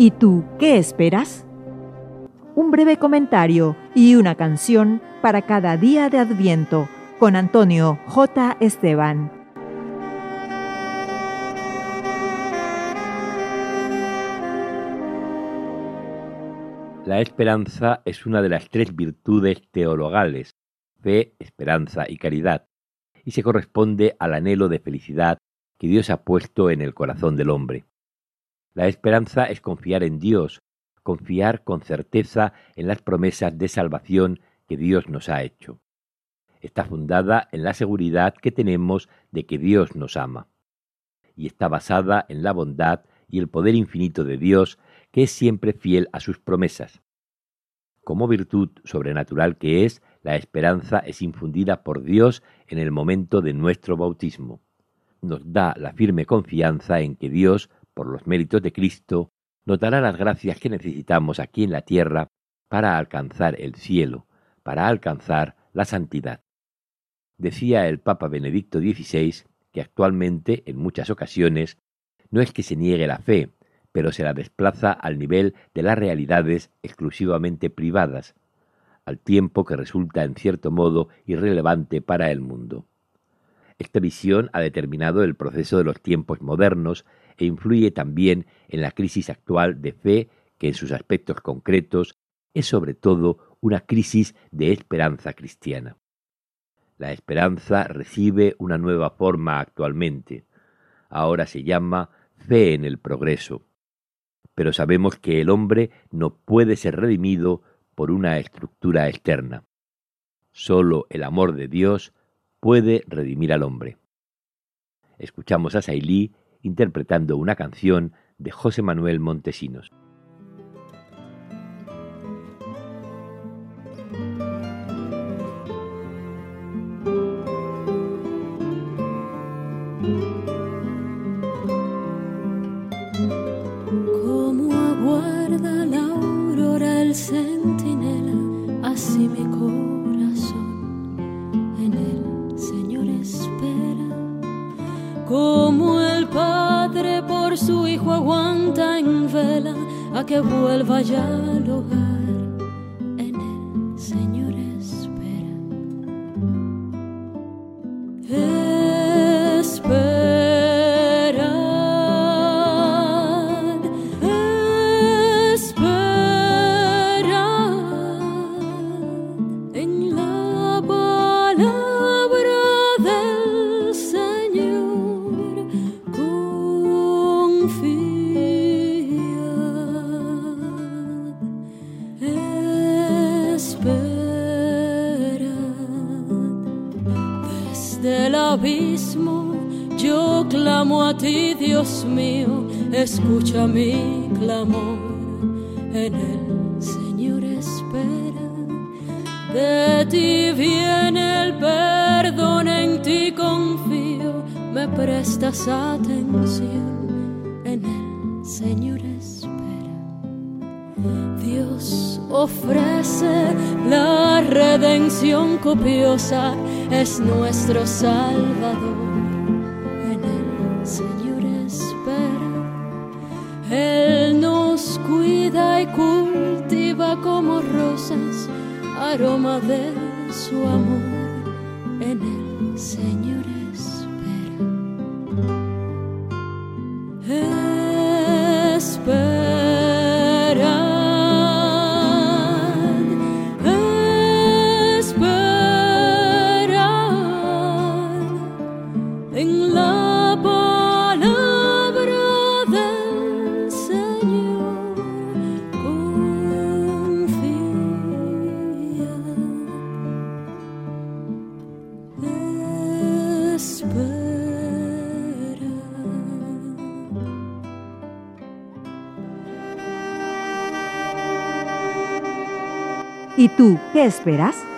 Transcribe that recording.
¿Y tú qué esperas? Un breve comentario y una canción para cada día de Adviento con Antonio J. Esteban. La esperanza es una de las tres virtudes teologales, fe, esperanza y caridad, y se corresponde al anhelo de felicidad que Dios ha puesto en el corazón del hombre. La esperanza es confiar en Dios, confiar con certeza en las promesas de salvación que Dios nos ha hecho. Está fundada en la seguridad que tenemos de que Dios nos ama, y está basada en la bondad y el poder infinito de Dios, que es siempre fiel a sus promesas. Como virtud sobrenatural que es, la esperanza es infundida por Dios en el momento de nuestro bautismo. Nos da la firme confianza en que Dios, por los méritos de Cristo, nos dará las gracias que necesitamos aquí en la tierra para alcanzar el cielo, para alcanzar la santidad. Decía el Papa Benedicto XVI que actualmente, en muchas ocasiones, no es que se niegue la fe, pero se la desplaza al nivel de las realidades exclusivamente privadas, al tiempo que resulta en cierto modo irrelevante para el mundo. Esta visión ha determinado el proceso de los tiempos modernos e influye también en la crisis actual de fe, que en sus aspectos concretos es sobre todo una crisis de esperanza cristiana. La esperanza recibe una nueva forma actualmente. Ahora se llama fe en el progreso. Pero sabemos que el hombre no puede ser redimido por una estructura externa. Solo el amor de Dios puede redimir al hombre. Escuchamos a Sailí interpretando una canción de José Manuel Montesinos. Como aguarda la aurora el centinela, así mi corazón en el Señor espera. Como el padre por su hijo aguanta en vela a que vuelva ya al hogar, en el Señor espera. En la palabra del Señor desde el abismo yo clamo a ti, Dios mío, escucha mi clamor, en el Señor espera. De ti viene el perdón, en ti confío, me prestas atención, en el Señor espera. Dios ofrece la redención copiosa, es nuestro Salvador, en el Señor espera. Él nos cuida y cultiva como rosas, aroma de su amor, en el Señor espera. En la palabra del Señor confía, espera. ¿Y tú qué esperas?